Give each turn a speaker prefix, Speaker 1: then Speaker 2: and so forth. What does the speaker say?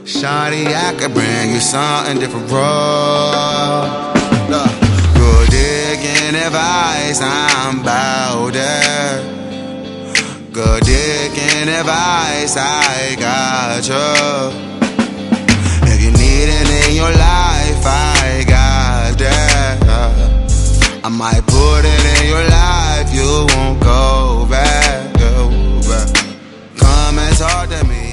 Speaker 1: Shawty, I could bring you something different, bro. Good digging advice, I'm bout that. Good digging advice, I got you. If you need it in your life, I got that. I might put it in your life, you won't go back. Come and talk to me.